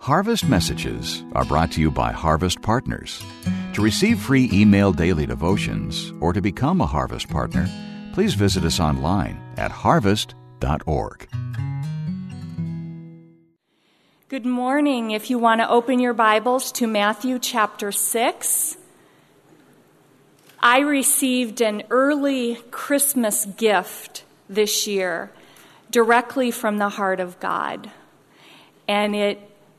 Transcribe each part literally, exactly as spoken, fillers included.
Harvest Messages are brought to you by Harvest Partners. To receive free email daily devotions or to become a Harvest Partner, please visit us online at harvest dot org. Good morning. If you want to open your Bibles to Matthew chapter six, I received an early Christmas gift this year directly from the heart of God, and it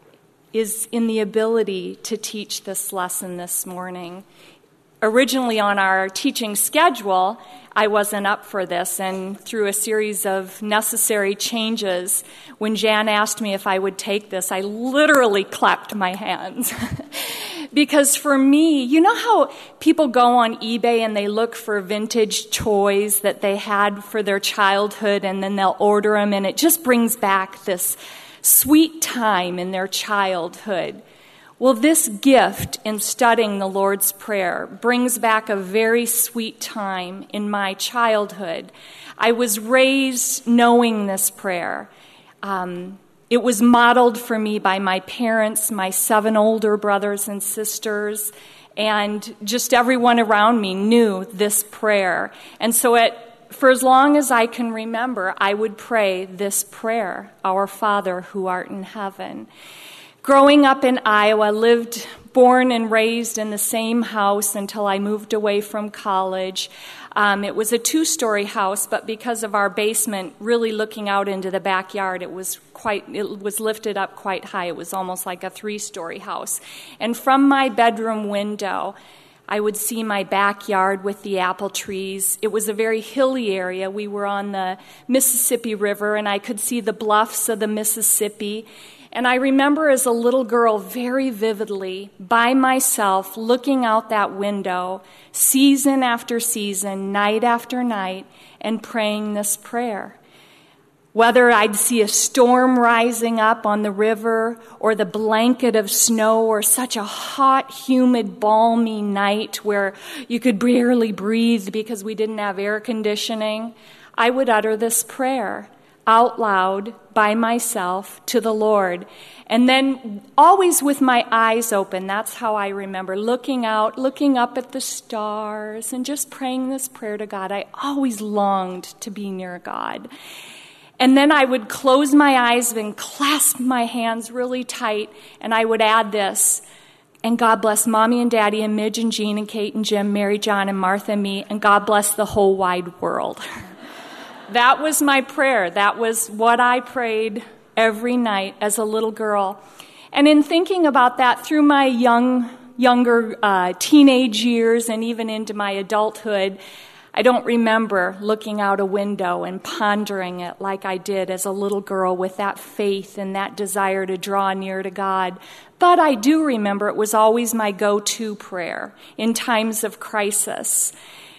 is in the ability to teach this lesson this morning. Originally on our teaching schedule, I wasn't up for this, and through a series of necessary changes, when Jan asked me if I would take this, I literally clapped my hands. Because for me, you know how people go on eBay and they look for vintage toys that they had for their childhood, and then they'll order them, and it just brings back this sweet time in their childhood. Well, this gift in studying the Lord's Prayer brings back a very sweet time in my childhood. I was raised knowing this prayer. Um, it was modeled for me by my parents, my seven older brothers and sisters, and just everyone around me knew this prayer. And so it For as long as I can remember, I would pray this prayer, Our Father who art in heaven. Growing up in Iowa, lived, born and raised in the same house until I moved away from college. Um, it was a two-story house, but because of our basement really looking out into the backyard, it was quite, it was lifted up quite high. It was almost like a three-story house. And from my bedroom window, I would see my backyard with the apple trees. It was a very hilly area. We were on the Mississippi River, and I could see the bluffs of the Mississippi. And I remember as a little girl very vividly, by myself, looking out that window, season after season, night after night, and praying this prayer. Whether I'd see a storm rising up on the river, or the blanket of snow, or such a hot, humid, balmy night where you could barely breathe because we didn't have air conditioning, I would utter this prayer out loud by myself to the Lord. And then always with my eyes open, that's how I remember, looking out, looking up at the stars, and just praying this prayer to God. I always longed to be near God. And then I would close my eyes and clasp my hands really tight, and I would add this, and God bless Mommy and Daddy and Midge and Jean and Kate and Jim, Mary, John and Martha and me, and God bless the whole wide world. That was my prayer. That was what I prayed every night as a little girl. And in thinking about that through my young, younger uh, teenage years and even into my adulthood, I don't remember looking out a window and pondering it like I did as a little girl with that faith and that desire to draw near to God. But I do remember it was always my go-to prayer in times of crisis.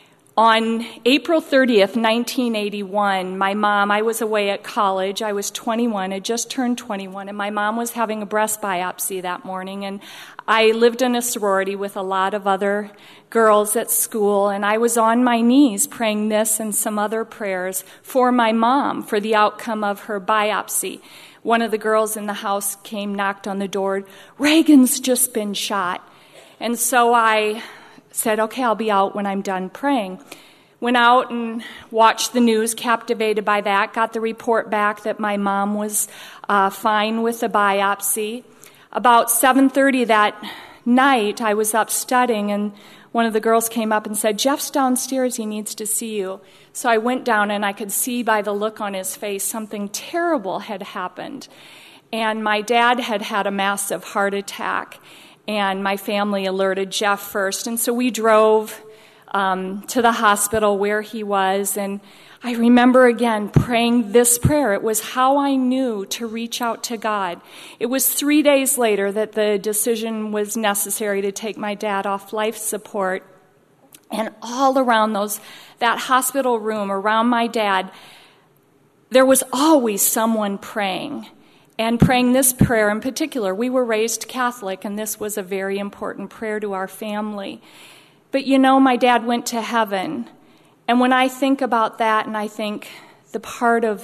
On April thirtieth, nineteen eighty-one, my mom, I was away at college. I was twenty-one, I just turned twenty-one, and my mom was having a breast biopsy that morning. And I lived in a sorority with a lot of other girls at school, and I was on my knees praying this and some other prayers for my mom, for the outcome of her biopsy. One of the girls in the house came, knocked on the door, Reagan's just been shot. And so I said, okay, I'll be out when I'm done praying. Went out and watched the news, captivated by that, got the report back that my mom was uh, fine with the biopsy. About seven thirty that night, I was up studying, and one of the girls came up and said, Jeff's downstairs, he needs to see you. So I went down, and I could see by the look on his face something terrible had happened. And my dad had had a massive heart attack. And my family alerted Jeff first. And so we drove um, to the hospital where he was. And I remember again praying this prayer. It was how I knew to reach out to God. It was three days later that the decision was necessary to take my dad off life support. And all around those that hospital room, around my dad, there was always someone praying. And praying this prayer in particular. We were raised Catholic, and this was a very important prayer to our family. But you know, my dad went to heaven. And when I think about that, and I think the part of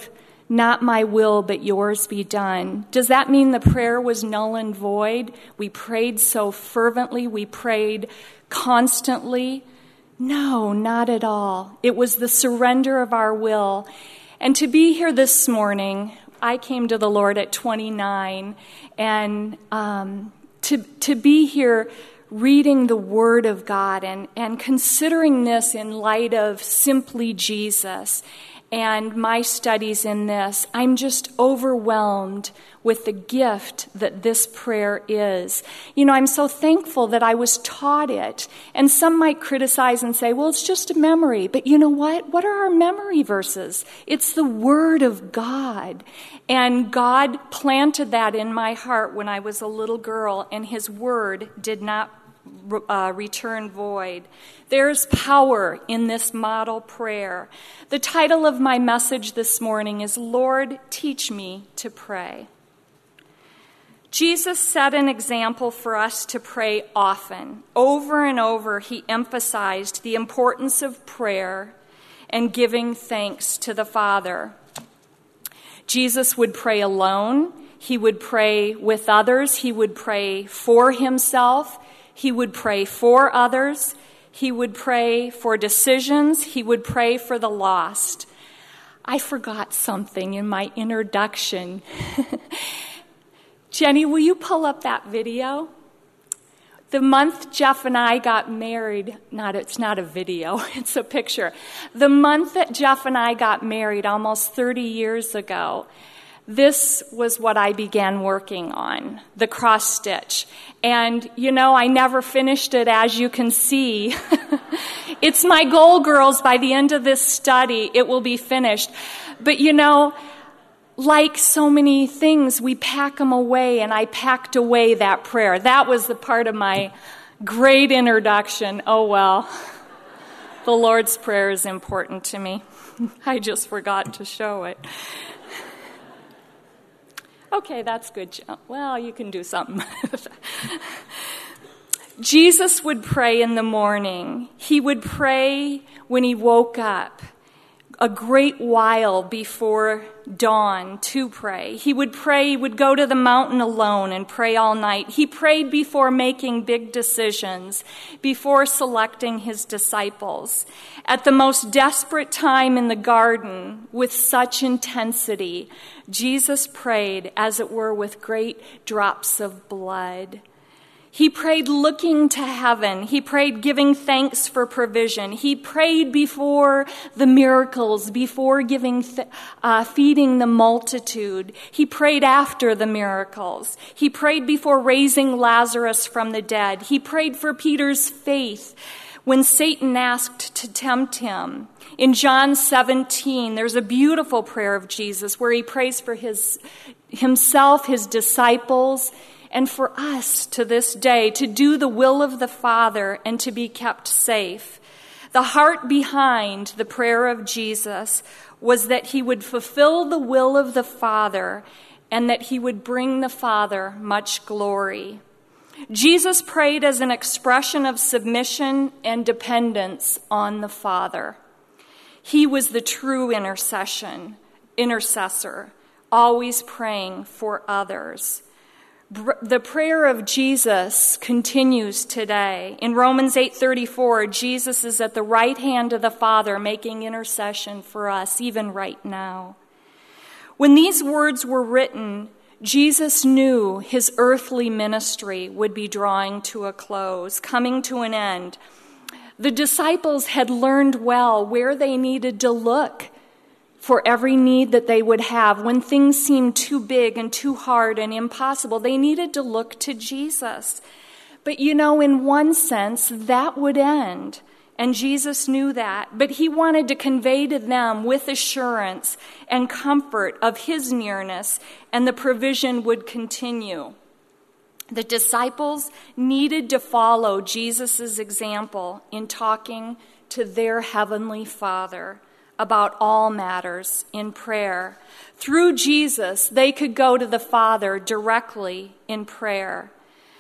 Not my will, but yours be done. Does that mean the prayer was null and void? We prayed so fervently, we prayed constantly? No, not at all. It was the surrender of our will. And to be here this morning, I came to the Lord at twenty-nine, and um, to to be here reading the Word of God and, and considering this in light of simply Jesus and my studies in this, I'm just overwhelmed with the gift that this prayer is. You know, I'm so thankful that I was taught it. And some might criticize and say, well, it's just a memory. But you know what? What are our memory verses? It's the Word of God. And God planted that in my heart when I was a little girl, and His Word did not Uh, return void. There's power in this model prayer. The title of my message this morning is, Lord, Teach Me to Pray. Jesus set an example for us to pray often. Over and over, He emphasized the importance of prayer and giving thanks to the Father. Jesus would pray alone. He would pray with others. He would pray for Himself. He would pray for others. He would pray for decisions. He would pray for the lost. I forgot something in my introduction. Jenny, will you pull up that video? The month Jeff and I got married, not it's not a video, it's a picture. The month that Jeff and I got married almost thirty years ago, this was what I began working on, the cross stitch. And, you know, I never finished it, as you can see. It's my goal, girls. By the end of this study, it will be finished. But, you know, like so many things, we pack them away, and I packed away that prayer. That was the part of my great introduction. Oh, well, the Lord's Prayer is important to me. I just forgot to show it. Okay, that's good. Well, you can do something. Jesus would pray in the morning. He would pray when he woke up, a great while before dawn to pray. He would pray, he would go to the mountain alone and pray all night. He prayed before making big decisions, before selecting his disciples. At the most desperate time in the garden, with such intensity, Jesus prayed, as it were, with great drops of blood. He prayed looking to heaven. He prayed giving thanks for provision. He prayed before the miracles, before giving, th- uh, feeding the multitude. He prayed after the miracles. He prayed before raising Lazarus from the dead. He prayed for Peter's faith when Satan asked to tempt him. In John seventeen, there's a beautiful prayer of Jesus where he prays for his himself, his disciples, and for us to this day, to do the will of the Father and to be kept safe. The heart behind the prayer of Jesus was that he would fulfill the will of the Father and that he would bring the Father much glory. Jesus prayed as an expression of submission and dependence on the Father. He was the true intercession, intercessor, always praying for others. The prayer of Jesus continues today. In Romans eight thirty-four, Jesus is at the right hand of the Father making intercession for us, even right now. When these words were written, Jesus knew his earthly ministry would be drawing to a close, coming to an end. The disciples had learned well where they needed to look for every need that they would have. When things seemed too big and too hard and impossible, they needed to look to Jesus. But you know, in one sense, that would end. And Jesus knew that. But he wanted to convey to them with assurance and comfort of his nearness, and the provision would continue. The disciples needed to follow Jesus' example in talking to their heavenly Father about all matters in prayer. Through Jesus, they could go to the Father directly in prayer.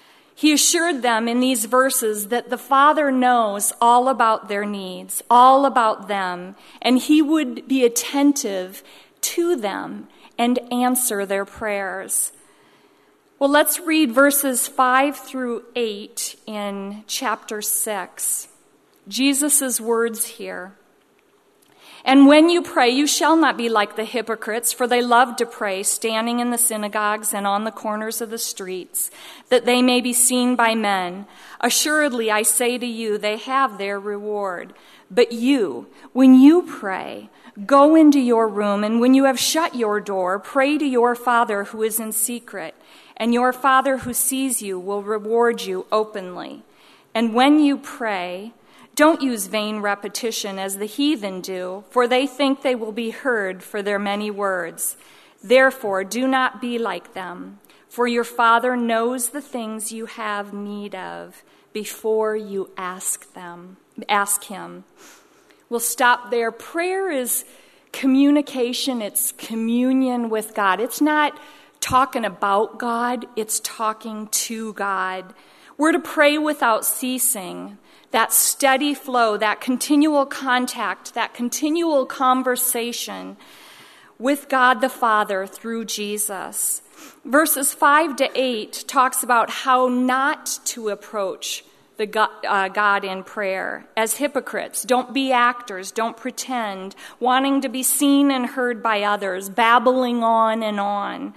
He assured them in these verses that the Father knows all about their needs, all about them, and he would be attentive to them and answer their prayers. Well, let's read verses five through eight in chapter six. Jesus' words here. And when you pray, you shall not be like the hypocrites, for they love to pray, standing in the synagogues and on the corners of the streets, that they may be seen by men. Assuredly, I say to you, they have their reward. But you, when you pray, go into your room, and when you have shut your door, pray to your Father who is in secret, and your Father who sees you will reward you openly. And when you pray, don't use vain repetition as the heathen do, for they think they will be heard for their many words. Therefore, do not be like them, for your Father knows the things you have need of before you ask them. Ask him. We'll stop there. Prayer is communication. It's communion with God. It's not talking about God. It's talking to God. We're to pray without ceasing. That steady flow, that continual contact, that continual conversation with God the Father through Jesus. Verses five to eight talks about how not to approach the God, uh, God in prayer as hypocrites. Don't be actors. Don't pretend, wanting to be seen and heard by others, babbling on and on.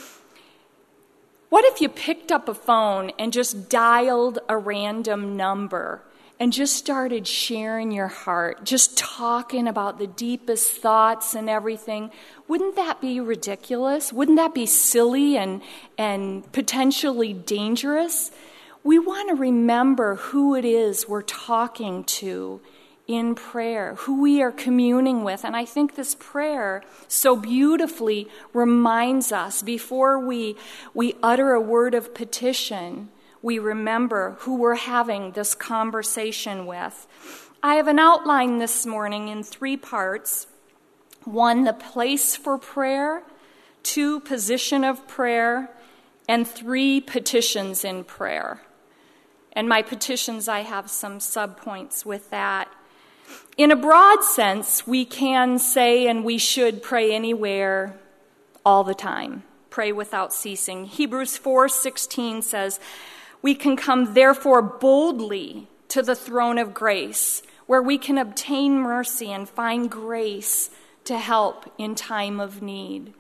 What if you picked up a phone and just dialed a random number and just started sharing your heart, just talking about the deepest thoughts and everything? Wouldn't that be ridiculous? Wouldn't that be silly and, and potentially dangerous? We want to remember who it is we're talking to in prayer, who we are communing with. And I think this prayer so beautifully reminds us before we, we utter a word of petition, we remember who we're having this conversation with. I have an outline this morning in three parts. One, the place for prayer. Two, position of prayer. And three, petitions in prayer. And my petitions, I have some subpoints with that. In a broad sense, we can say and we should pray anywhere all the time. Pray without ceasing. Hebrews four sixteen says, we can come therefore boldly to the throne of grace, where we can obtain mercy and find grace to help in time of need.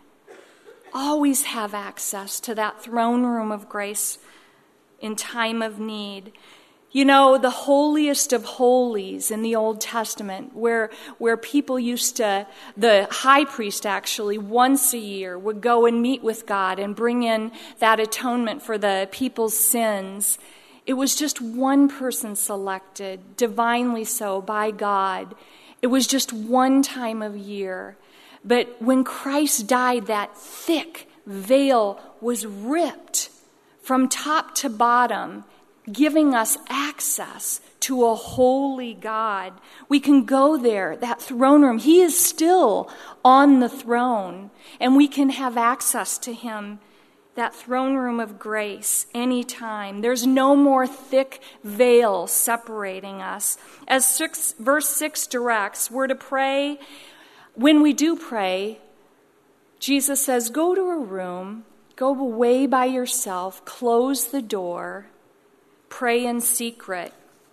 Always have access to that throne room of grace in time of need. You know, the holiest of holies in the Old Testament, where where people used to, the high priest actually, once a year would go and meet with God and bring in that atonement for the people's sins. It was just one person selected, divinely so, by God. It was just one time of year. But when Christ died, that thick veil was ripped from top to bottom, giving us access to a holy God. We can go there, that throne room. He is still on the throne, and we can have access to him, that throne room of grace, anytime. There's no more thick veil separating us. As six, verse six directs, we're to pray. When we do pray, Jesus says, go to a room, go away by yourself, close the door, pray in secret.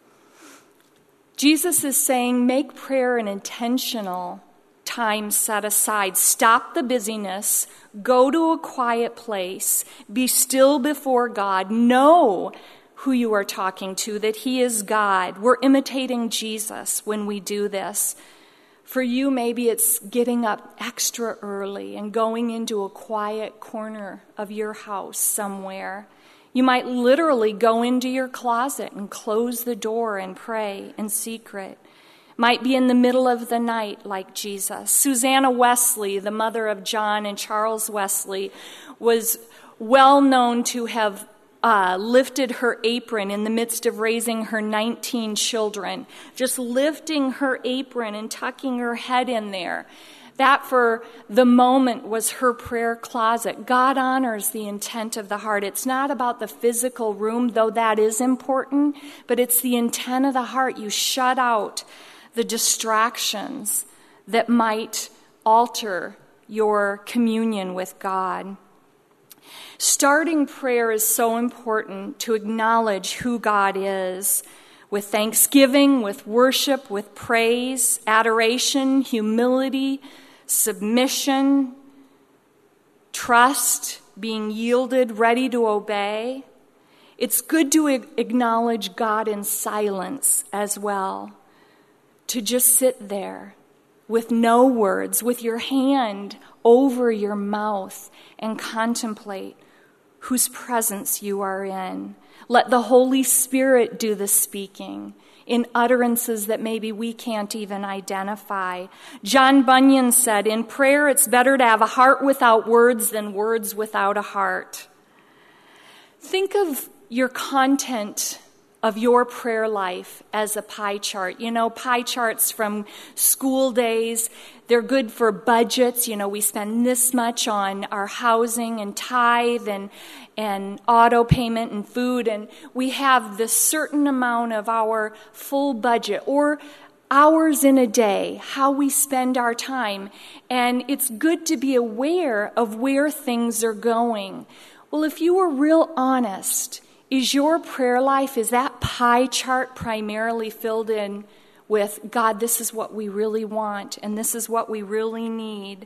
Jesus is saying, make prayer an intentional time set aside. Stop the busyness. Go to a quiet place. Be still before God. Know who you are talking to, that he is God. We're imitating Jesus when we do this. For you, maybe it's getting up extra early and going into a quiet corner of your house somewhere. You might literally go into your closet and close the door and pray in secret. Might be in the middle of the night like Jesus. Susanna Wesley, the mother of John and Charles Wesley, was well known to have uh, lifted her apron in the midst of raising her nineteen children. Just lifting her apron and tucking her head in there. That for the moment was her prayer closet. God honors the intent of the heart. It's not about the physical room, though that is important, but it's the intent of the heart. You shut out the distractions that might alter your communion with God. Starting prayer is so important to acknowledge who God is, with thanksgiving, with worship, with praise, adoration, humility, submission, trust, being yielded, ready to obey. It's good to acknowledge God in silence as well, to just sit there with no words, with your hand over your mouth and contemplate whose presence you are in. Let the Holy Spirit do the speaking in utterances that maybe we can't even identify. John Bunyan said, in prayer it's better to have a heart without words than words without a heart. Think of your content of your prayer life as a pie chart. You know, pie charts from school days, they're good for budgets. You know, we spend this much on our housing and tithe and, and auto payment and food, and we have this certain amount of our full budget or hours in a day, how we spend our time. And it's good to be aware of where things are going. Well, if you were real honest, is your prayer life, is that pie chart primarily filled in with, God, this is what we really want, and this is what we really need?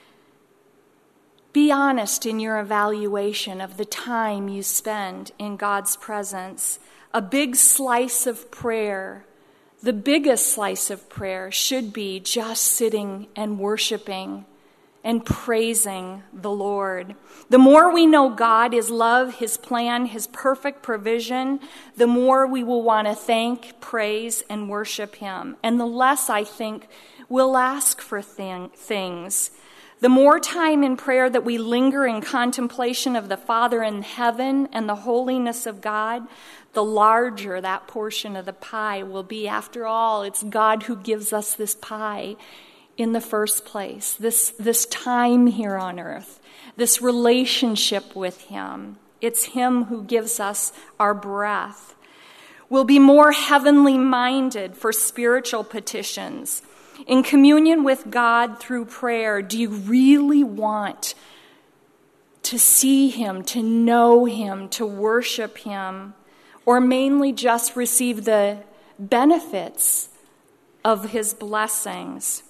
Be honest in your evaluation of the time you spend in God's presence. A big slice of prayer, the biggest slice of prayer, should be just sitting and worshiping and praising the Lord. The more we know God, His love, His plan, His perfect provision, the more we will want to thank, praise, and worship Him. And the less, I think, we'll ask for thing, things. The more time in prayer that we linger in contemplation of the Father in heaven and the holiness of God, the larger that portion of the pie will be. After all, it's God who gives us this pie in the first place, this, this time here on earth, this relationship with Him. It's Him who gives us our breath. We'll be more heavenly minded for spiritual petitions. In communion with God through prayer, do you really want to see Him, to know Him, to worship Him, or mainly just receive the benefits of His blessings?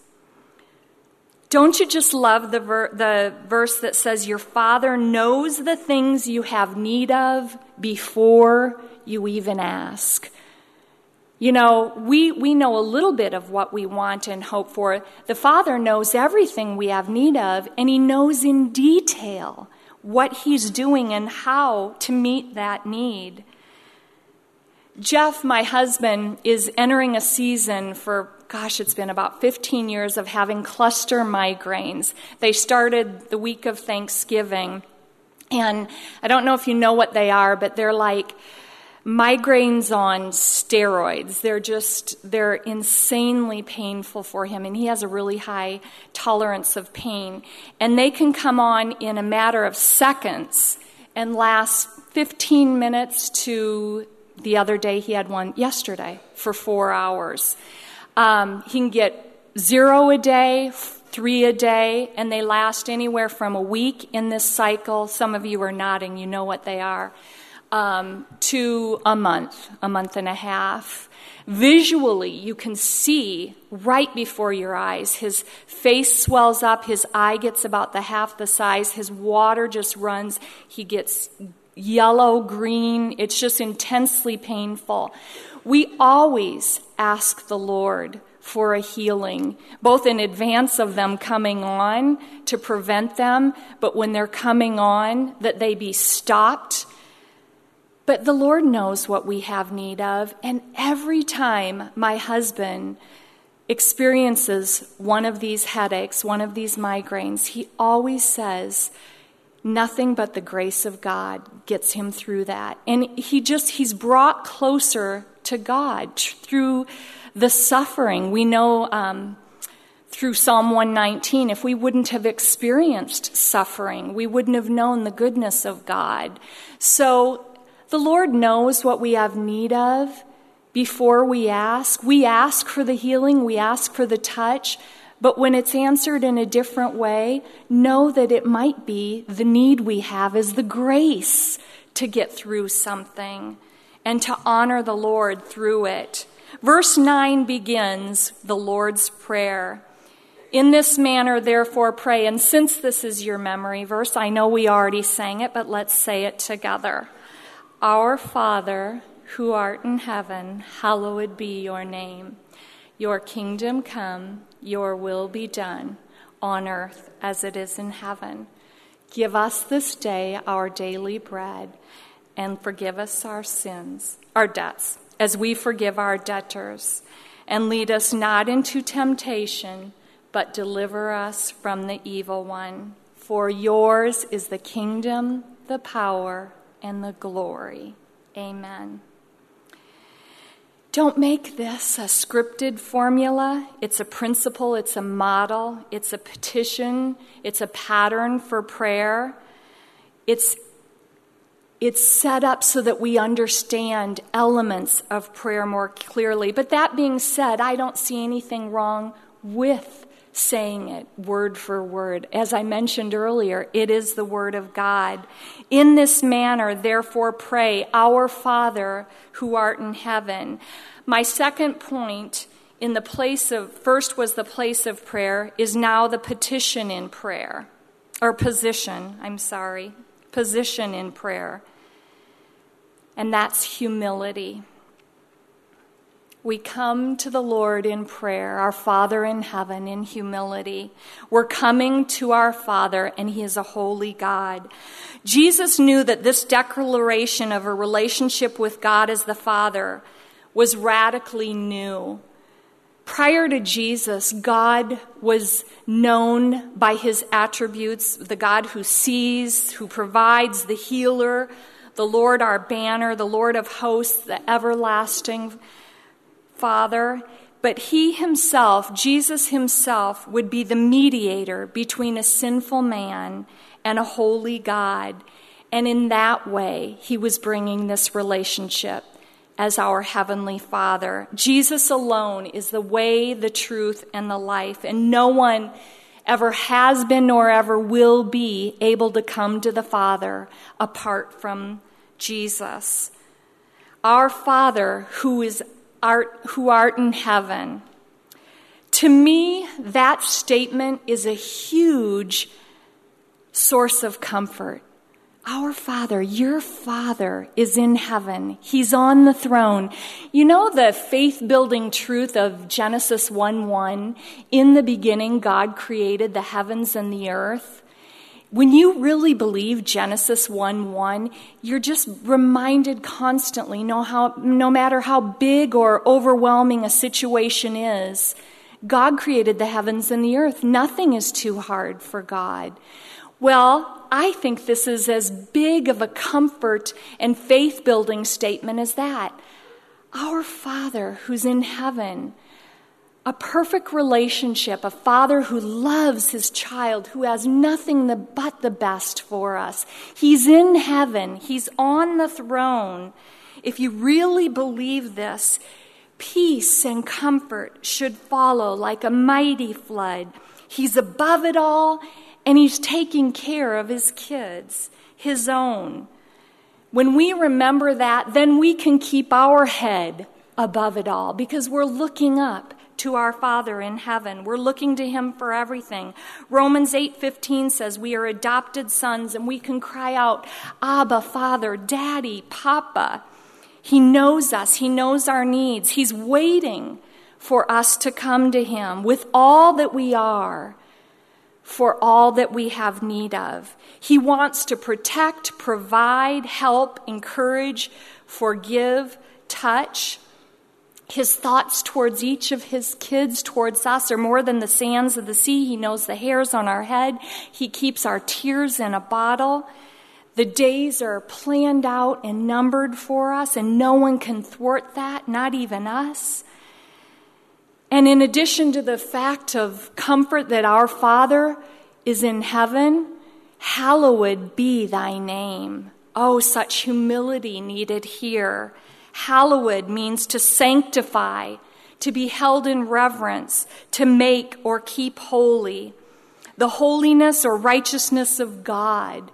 Don't you just love the, ver- the verse that says, your Father knows the things you have need of before you even ask? You know, we, we know a little bit of what we want and hope for. The Father knows everything we have need of, and He knows in detail what He's doing and how to meet that need. Jeff, my husband, is entering a season for, gosh, it's been about fifteen years of having cluster migraines. They started the week of Thanksgiving. And I don't know if you know what they are, but they're like migraines on steroids. They're just, they're insanely painful for him. And he has a really high tolerance of pain. And they can come on in a matter of seconds and last fifteen minutes to, the other day he had one yesterday for four hours. Um, he can get zero a day, three a day, and they last anywhere from a week in this cycle. Some of you are nodding, you know what they are, um, to a month, a month and a half. Visually, you can see right before your eyes. His face swells up, his eye gets about the half the size, his water just runs, he gets yellow, green. It's just intensely painful. We always ask the Lord for a healing, both in advance of them coming on to prevent them, but when they're coming on, that they be stopped. But the Lord knows what we have need of, and every time my husband experiences one of these headaches, one of these migraines, he always says, nothing but the grace of God gets him through that. And he just, he's brought closer to God through the suffering. We know um, through Psalm one nineteen, if we wouldn't have experienced suffering, we wouldn't have known the goodness of God. So the Lord knows what we have need of before we ask. We ask for the healing, we ask for the touch, But when it's answered in a different way, know that it might be the need we have is the grace to get through something and to honor the Lord through it. Verse nine begins the Lord's Prayer. In this manner, therefore, pray. And since this is your memory verse, I know we already sang it, but let's say it together. Our Father, who art in heaven, hallowed be your name. Your kingdom come, your will be done, on earth as it is in heaven. Give us this day our daily bread, and forgive us our sins, our debts, as we forgive our debtors. And lead us not into temptation, but deliver us from the evil one. For yours is the kingdom, the power, and the glory. Amen. Don't make this a scripted formula. It's a principle, it's a model, it's a petition, it's a pattern for prayer. It's, it's set up so that we understand elements of prayer more clearly. But that being said, I don't see anything wrong with saying it word for word. As I mentioned earlier, it is the word of God. In this manner, therefore, pray, Our Father who art in heaven. My second point in the place of, first was the place of prayer, is now the petition in prayer, or position, I'm sorry, position in prayer. And that's humility. We come to the Lord in prayer, our Father in heaven, in humility. We're coming to our Father, and He is a holy God. Jesus knew that this declaration of a relationship with God as the Father was radically new. Prior to Jesus, God was known by His attributes, the God who sees, who provides, the healer, the Lord our banner, the Lord of hosts, the everlasting Father, but He Himself, Jesus Himself, would be the mediator between a sinful man and a holy God. And in that way, He was bringing this relationship as our Heavenly Father. Jesus alone is the way, the truth, and the life, and no one ever has been nor ever will be able to come to the Father apart from Jesus. Our Father, who is Art, who art in heaven. To me, that statement is a huge source of comfort. Our Father, your Father is in heaven. He's on the throne. You know the faith-building truth of Genesis one one? In the beginning, God created the heavens and the earth. When you really believe Genesis one one, you're just reminded constantly, no, how, no matter how big or overwhelming a situation is, God created the heavens and the earth. Nothing is too hard for God. Well, I think this is as big of a comfort and faith-building statement as that. Our Father who's in heaven, a perfect relationship, a father who loves his child, who has nothing but the best for us. He's in heaven. He's on the throne. If you really believe this, peace and comfort should follow like a mighty flood. He's above it all, and He's taking care of His kids, His own. When we remember that, then we can keep our head above it all because we're looking up to our Father in heaven. We're looking to Him for everything. Romans eight fifteen says we are adopted sons and we can cry out, Abba, Father, Daddy, Papa. He knows us. He knows our needs. He's waiting for us to come to Him with all that we are, for all that we have need of. He wants to protect, provide, help, encourage, forgive, touch. His thoughts towards each of His kids, towards us, are more than the sands of the sea. He knows the hairs on our head. He keeps our tears in a bottle. The days are planned out and numbered for us, and no one can thwart that, not even us. And in addition to the fact of comfort that our Father is in heaven, hallowed be thy name. Oh, such humility needed here. Hallowed means to sanctify, to be held in reverence, to make or keep holy. The holiness or righteousness of God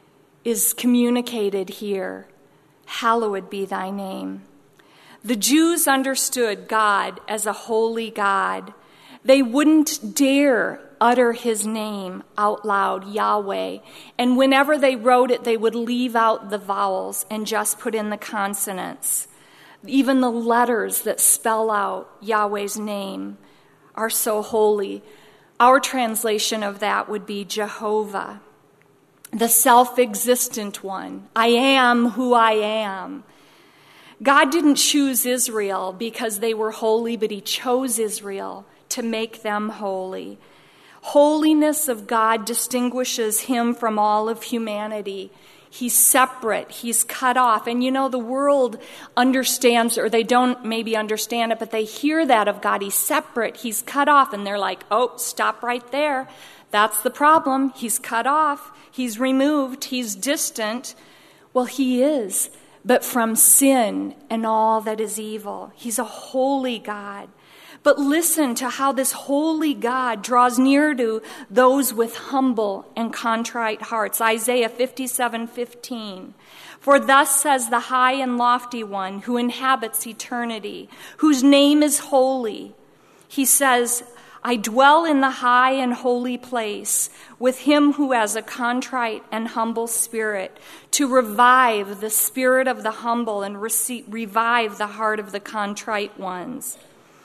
is communicated here. Hallowed be thy name. The Jews understood God as a holy God. They wouldn't dare utter his name out loud, Yahweh. And whenever they wrote it, they would leave out the vowels and just put in the consonants. Even the letters that spell out Yahweh's name are so holy. Our translation of that would be Jehovah, the self-existent one. I am who I am. God didn't choose Israel because they were holy, but he chose Israel to make them holy. Holiness of God distinguishes him from all of humanity. He's separate. He's cut off. And you know, the world understands, or they don't maybe understand it, but they hear that of God. He's separate. He's cut off. And they're like, oh, stop right there. That's the problem. He's cut off. He's removed. He's distant. Well, he is, but from sin and all that is evil. He's a holy God. But listen to how this holy God draws near to those with humble and contrite hearts. Isaiah fifty-seven fifteen. For thus says the high and lofty one who inhabits eternity, whose name is holy. He says, I dwell in the high and holy place with him who has a contrite and humble spirit, to revive the spirit of the humble and receive, revive the heart of the contrite ones.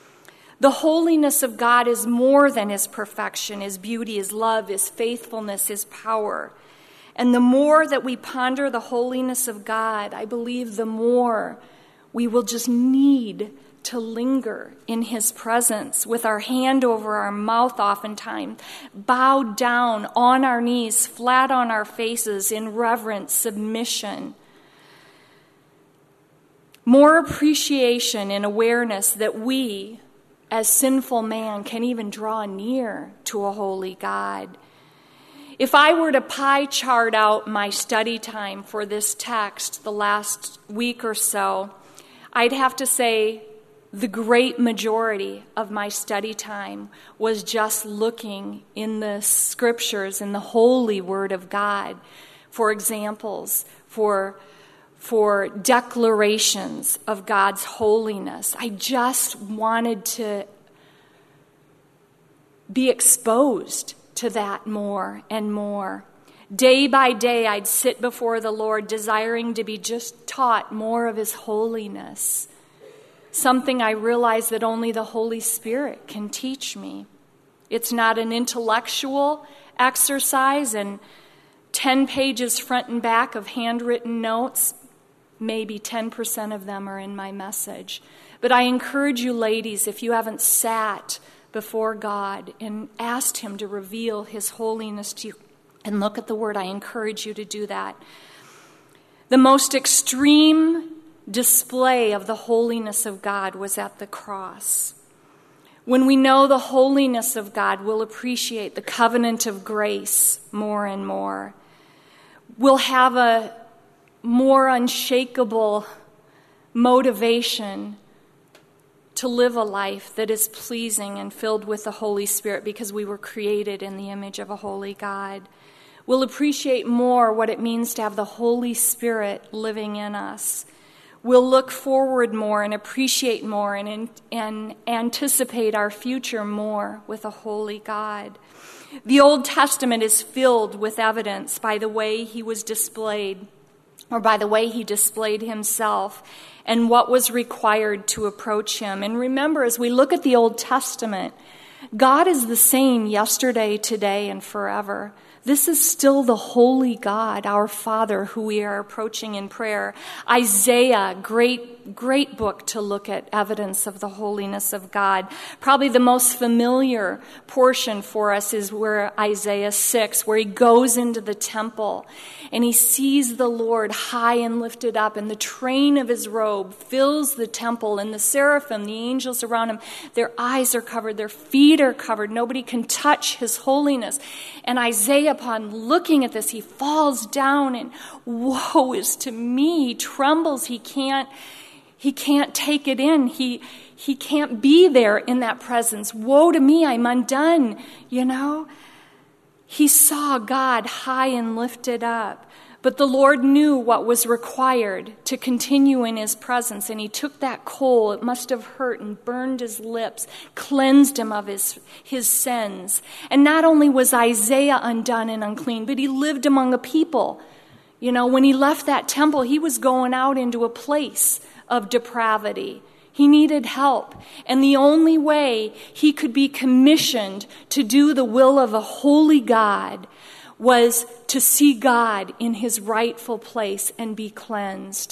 The holiness of God is more than his perfection, his beauty, his love, his faithfulness, his power. And the more that we ponder the holiness of God, I believe the more we will just need to linger in his presence with our hand over our mouth oftentimes, bowed down on our knees, flat on our faces in reverent submission. More appreciation and awareness that we, as sinful man, can even draw near to a holy God. If I were to pie chart out my study time for this text the last week or so, I'd have to say the great majority of my study time was just looking in the scriptures, in the holy word of God, for examples, for for declarations of God's holiness. I just wanted to be exposed to that more and more. Day by day, I'd sit before the Lord desiring to be just taught more of his holiness, something I realize that only the Holy Spirit can teach me. It's not an intellectual exercise, and ten pages front and back of handwritten notes, maybe ten percent of them are in my message. But I encourage you, ladies, if you haven't sat before God and asked him to reveal his holiness to you and look at the word, I encourage you to do that. The most extreme display of the holiness of God was at the cross. When we know the holiness of God, we'll appreciate the covenant of grace more and more. We'll have a more unshakable motivation to live a life that is pleasing and filled with the Holy Spirit because we were created in the image of a holy God. We'll appreciate more what it means to have the Holy Spirit living in us. We'll look forward more and appreciate more and, and anticipate our future more with a holy God. The Old Testament is filled with evidence by the way he was displayed, or by the way he displayed himself and what was required to approach him. And remember, as we look at the Old Testament, God is the same yesterday, today, and forever. This is still the holy God, our Father, who we are approaching in prayer. Isaiah, great, great book to look at evidence of the holiness of God. Probably the most familiar portion for us is where Isaiah six, where he goes into the temple and he sees the Lord high and lifted up, and the train of his robe fills the temple, and the seraphim, the angels around him, their eyes are covered, their feet are covered. Nobody can touch his holiness. And Isaiah, upon looking at this, he falls down and woe is to me. He trembles. He can't, He can't take it in. He he can't be there in that presence. Woe to me, I'm undone, you know. He saw God high and lifted up. But the Lord knew what was required to continue in his presence, and he took that coal. It must have hurt and burned his lips, cleansed him of his, his sins. And not only was Isaiah undone and unclean, but he lived among a people. You know, when he left that temple, he was going out into a place of depravity. He needed help. And the only way he could be commissioned to do the will of a holy God was to see God in his rightful place and be cleansed.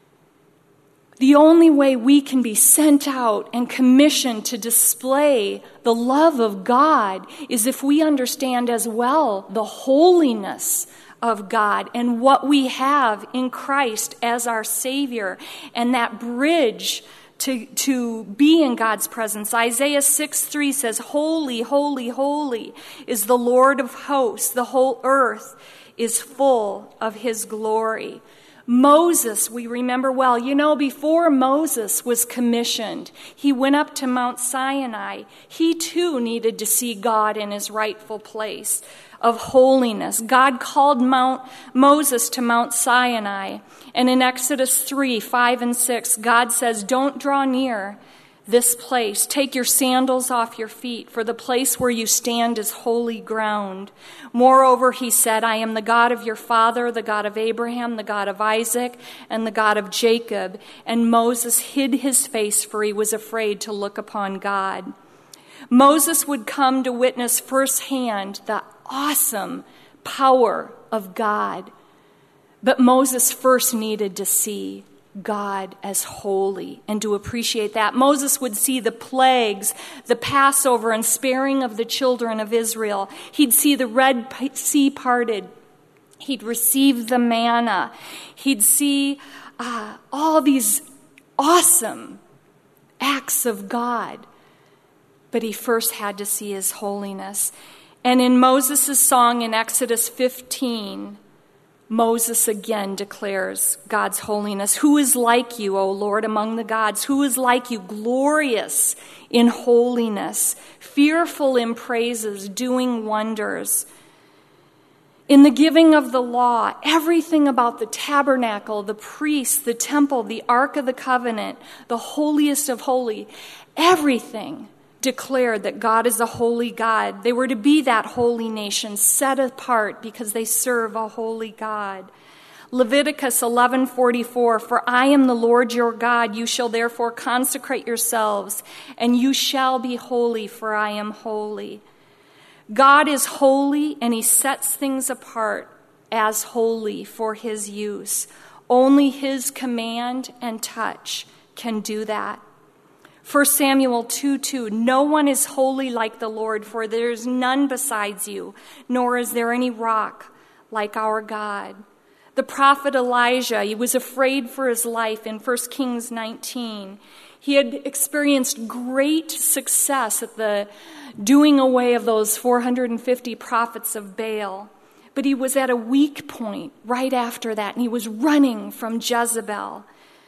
The only way we can be sent out and commissioned to display the love of God is if we understand as well the holiness of God and what we have in Christ as our Savior, and that bridge to, to be in God's presence. Isaiah six three says, "Holy, holy, holy is the Lord of hosts. The whole earth is full of his glory." Moses, we remember well, you know, before Moses was commissioned, he went up to Mount Sinai. He too needed to see God in his rightful place of holiness. God called Mount Moses to Mount Sinai. And in Exodus three, five and six, God says, "Don't draw near this place. Take your sandals off your feet, for the place where you stand is holy ground. Moreover," he said, "I am the God of your father, the God of Abraham, the God of Isaac, and the God of Jacob." And Moses hid his face, for he was afraid to look upon God. Moses would come to witness firsthand the awesome power of God. But Moses first needed to see God as holy and to appreciate that. Moses would see the plagues, the Passover and sparing of the children of Israel. He'd see the Red Sea parted. He'd receive the manna. He'd see uh, all these awesome acts of God. But he first had to see his holiness. And in Moses' song in Exodus fifteen, Moses again declares God's holiness. "Who is like you, O Lord, among the gods? Who is like you, glorious in holiness, fearful in praises, doing wonders?" In the giving of the law, everything about the tabernacle, the priests, the temple, the Ark of the Covenant, the holiest of holy, everything declared that God is a holy God. They were to be that holy nation, set apart because they serve a holy God. Leviticus eleven forty-four, "For I am the Lord your God. You shall therefore consecrate yourselves, and you shall be holy, for I am holy." God is holy, and he sets things apart as holy for his use. Only his command and touch can do that. First Samuel two two, "No one is holy like the Lord, for there is none besides you, nor is there any rock like our God." The prophet Elijah, he was afraid for his life in First Kings nineteen. He had experienced great success at the doing away of those four hundred fifty prophets of Baal. But he was at a weak point right after that, and he was running from Jezebel.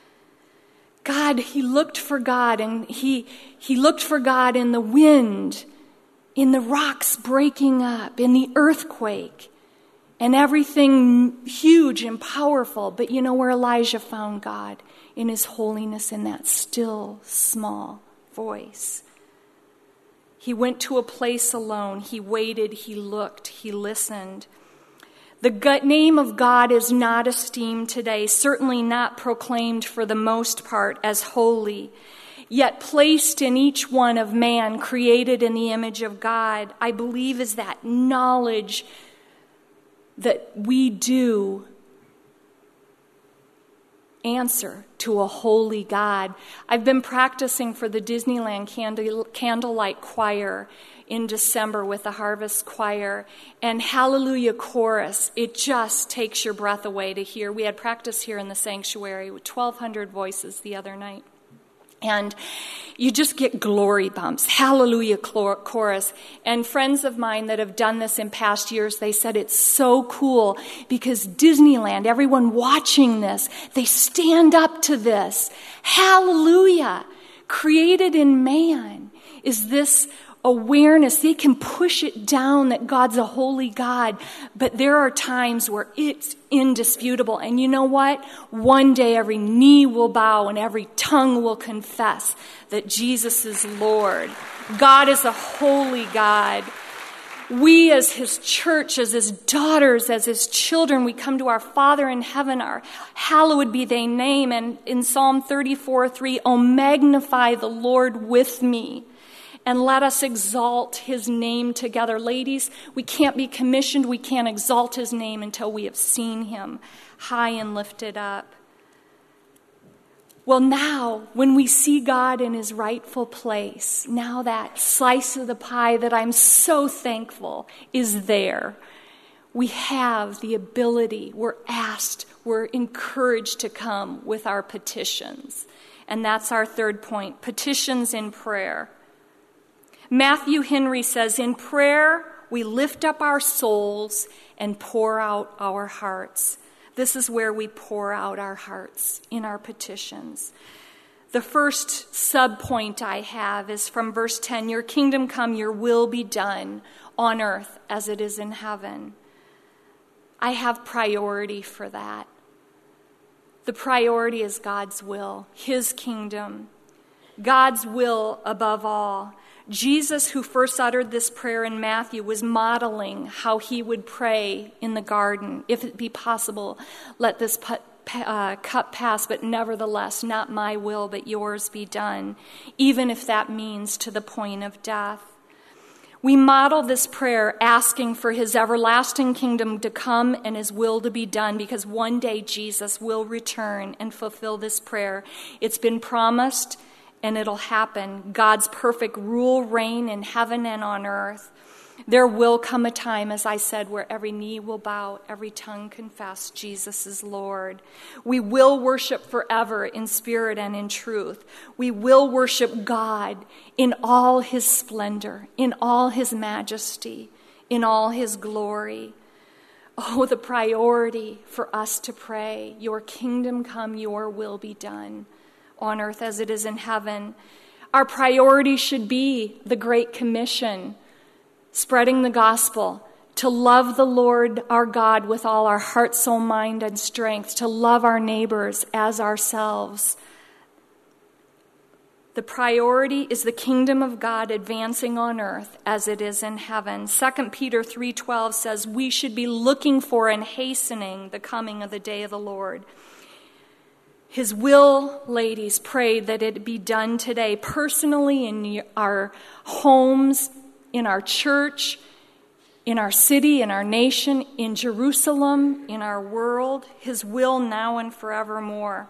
God, he looked for God, and he, he looked for God in the wind, in the rocks breaking up, in the earthquake, and everything huge and powerful. But you know where Elijah found God? In his holiness, in that still, small voice. He went to a place alone. He waited, he looked, he listened. The name of God is not esteemed today, certainly not proclaimed for the most part as holy, yet placed in each one of man created in the image of God, I believe is that knowledge that we do answer to a holy God. I've been practicing for the Disneyland candle, Candlelight Choir in December with the Harvest Choir, and Hallelujah Chorus. It just takes your breath away to hear. We had practice here in the sanctuary with twelve hundred voices the other night. And you just get glory bumps, Hallelujah Chorus. And friends of mine that have done this in past years, they said it's so cool because Disneyland, everyone watching this, they stand up to this. Hallelujah! Created in man is this awareness. They can push it down that God's a holy God, but there are times where it's indisputable. And you know what? One day every knee will bow and every tongue will confess that Jesus is Lord. God is a holy God. We as his church, as his daughters, as his children, we come to our Father in heaven, our hallowed be thy name. And in Psalm thirty-four three, oh, magnify the Lord with me, and let us exalt his name together. Ladies, we can't be commissioned, we can't exalt his name until we have seen him high and lifted up. Well, now, when we see God in his rightful place, now that slice of the pie that I'm so thankful is there, we have the ability, we're asked, we're encouraged to come with our petitions. And that's our third point, petitions in prayer. Matthew Henry says, in prayer, we lift up our souls and pour out our hearts. This is where we pour out our hearts, in our petitions. The first sub-point I have is from verse ten, your kingdom come, your will be done on earth as it is in heaven. I have priority for that. The priority is God's will, his kingdom, God's will above all. Jesus, who first uttered this prayer in Matthew, was modeling how he would pray in the garden. If it be possible, let this put, uh, cup pass, but nevertheless, not my will, but yours be done, even if that means to the point of death. We model this prayer asking for his everlasting kingdom to come and his will to be done, because one day Jesus will return and fulfill this prayer. It's been promised, and it'll happen. God's perfect rule, reign in heaven and on earth. There will come a time, as I said, where every knee will bow, every tongue confess Jesus is Lord. We will worship forever in spirit and in truth. We will worship God in all his splendor, in all his majesty, in all his glory. Oh, the priority for us to pray, your kingdom come, your will be done on earth as it is in heaven. Our priority should be the Great Commission, spreading the gospel, to love the Lord our God with all our heart, soul, mind, and strength, to love our neighbors as ourselves. The priority is the kingdom of God advancing on earth as it is in heaven. Second Peter three twelve says we should be looking for and hastening the coming of the day of the Lord. His will, ladies, pray that it be done today, personally in our homes, in our church, in our city, in our nation, in Jerusalem, in our world. His will now and forevermore.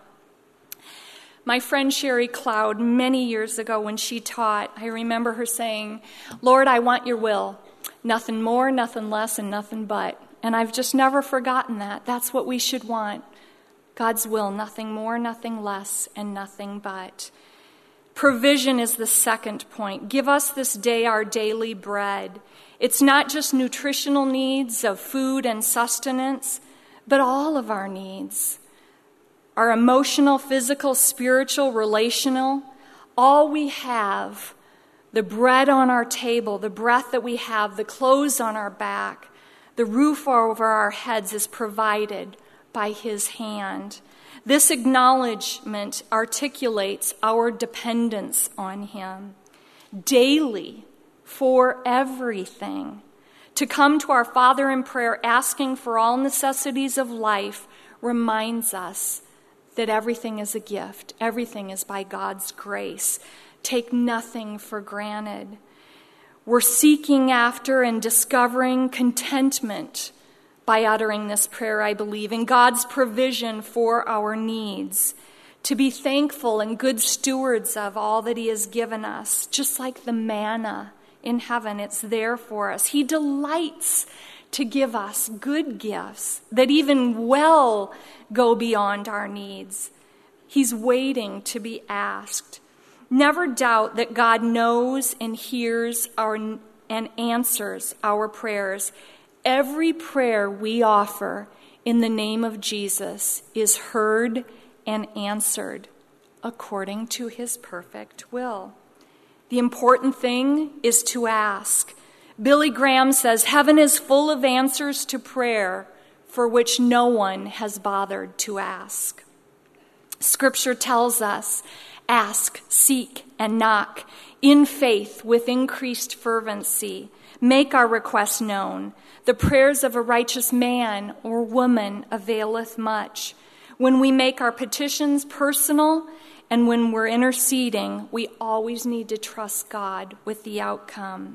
My friend Sherry Cloud, many years ago when she taught, I remember her saying, Lord, I want your will. Nothing more, nothing less, and nothing but. And I've just never forgotten that. That's what we should want. God's will, nothing more, nothing less, and nothing but. Provision is the second point. Give us this day our daily bread. It's not just nutritional needs of food and sustenance, but all of our needs. Our emotional, physical, spiritual, relational, all we have, the bread on our table, the breath that we have, the clothes on our back, the roof over our heads is provided by his hand. This acknowledgement articulates our dependence on him daily for everything. To come to our Father in prayer asking for all necessities of life reminds us that everything is a gift. Everything is by God's grace. Take nothing for granted. We're seeking after and discovering contentment by uttering this prayer, I believe, in God's provision for our needs, to be thankful and good stewards of all that he has given us, just like the manna in heaven. It's there for us. He delights to give us good gifts that even well go beyond our needs. He's waiting to be asked. Never doubt that God knows and hears our and answers our prayers. Every prayer we offer in the name of Jesus is heard and answered. according to his perfect will. The important thing is to ask. Billy Graham says, heaven is full of answers to prayer for which no one has bothered to ask. Scripture tells us, ask, seek, and knock in faith with increased fervency. Make our requests known. The prayers of a righteous man or woman availeth much. When we make our petitions personal and when we're interceding, we always need to trust God with the outcome.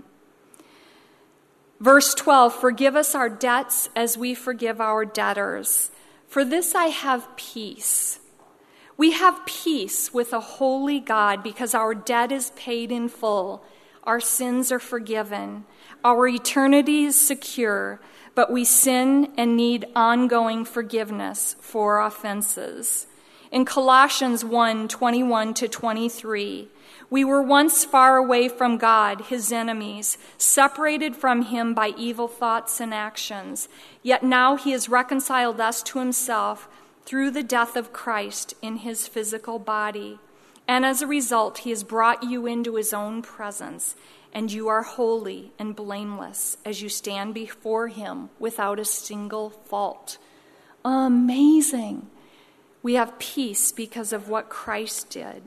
Verse twelve, forgive us our debts as we forgive our debtors. For this I have peace. We have peace with a holy God because our debt is paid in full. Our sins are forgiven. Our eternity is secure, but we sin and need ongoing forgiveness for our offenses. In Colossians one, twenty-one to twenty-three, we were once far away from God, his enemies, separated from him by evil thoughts and actions. Yet now he has reconciled us to himself through the death of Christ in his physical body. And as a result, he has brought you into his own presence, and you are holy and blameless as you stand before him without a single fault. Amazing. We have peace because of what Christ did.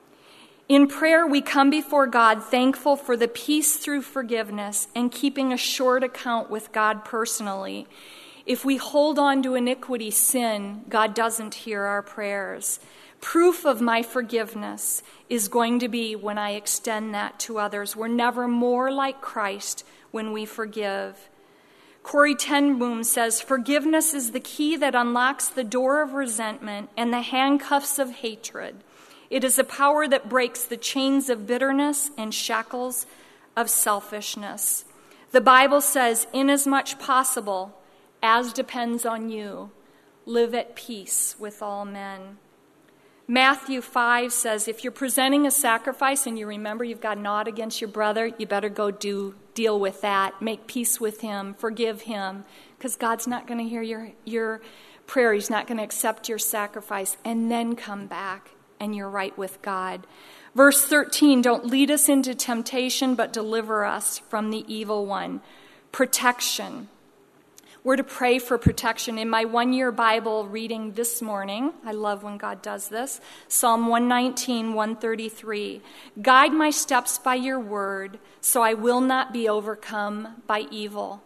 In prayer, we come before God thankful for the peace through forgiveness and keeping a short account with God personally. If we hold on to iniquity, sin, God doesn't hear our prayers. Proof of my forgiveness is going to be when I extend that to others. We're never more like Christ when we forgive. Corrie ten Boom says, forgiveness is the key that unlocks the door of resentment and the handcuffs of hatred. It is a power that breaks the chains of bitterness and shackles of selfishness. The Bible says, inasmuch possible, as depends on you, live at peace with all men. Matthew five says, if you're presenting a sacrifice and you remember you've got an ought against your brother, you better go do deal with that. Make peace with him. Forgive him. Because God's not going to hear your, your prayer. He's not going to accept your sacrifice. And then come back and you're right with God. Verse thirteen, don't lead us into temptation, but deliver us from the evil one. Protection. We're to pray for protection. In my one-year Bible reading this morning, I love when God does this, Psalm one nineteen, one thirty-three. Guide my steps by your word, so I will not be overcome by evil.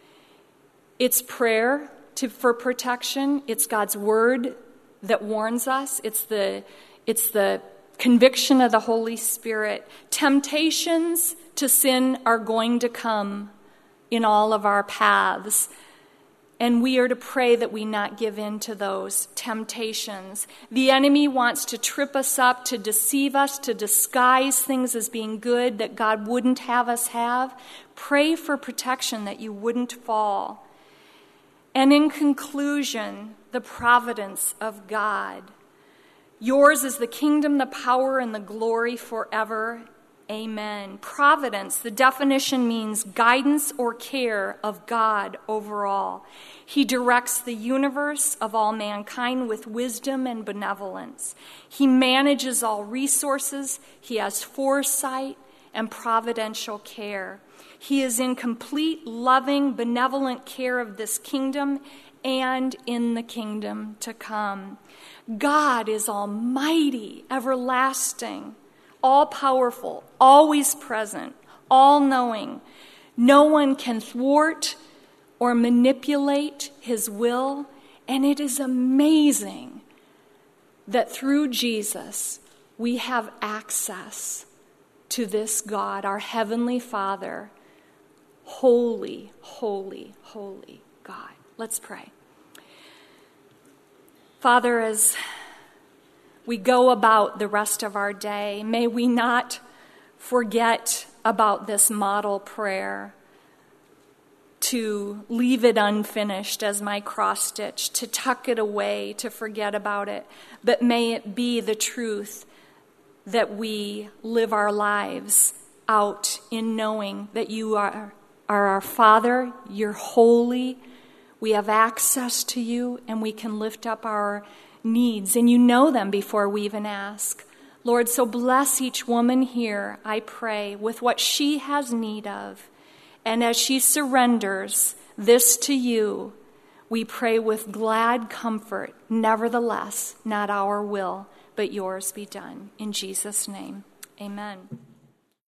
It's prayer to, for protection. It's God's word that warns us. It's the, it's the conviction of the Holy Spirit. Temptations to sin are going to come in all of our paths. And we are to pray that we not give in to those temptations. The enemy wants to trip us up, to deceive us, to disguise things as being good that God wouldn't have us have. Pray for protection that you wouldn't fall. And in conclusion, the providence of God. Yours is the kingdom, the power, and the glory forever. Amen. Providence, the definition means guidance or care of God overall. He directs the universe of all mankind with wisdom and benevolence. He manages all resources. He has foresight and providential care. He is in complete, loving, benevolent care of this kingdom and in the kingdom to come. God is almighty, everlasting, all-powerful, always present, all-knowing. No one can thwart or manipulate his will, and it is amazing that through Jesus we have access to this God, our Heavenly Father, holy, holy, holy God. Let's pray. Father, as we go about the rest of our day, may we not forget about this model prayer, to leave it unfinished as my cross stitch, to tuck it away, to forget about it, but may it be the truth that we live our lives out in knowing that you are, are our Father, you're holy, we have access to you, and we can lift up our needs, and you know them before we even ask. Lord, so bless each woman here, I pray, with what she has need of. And as she surrenders this to you, we pray with glad comfort, nevertheless, not our will, but yours be done. In Jesus' name, amen.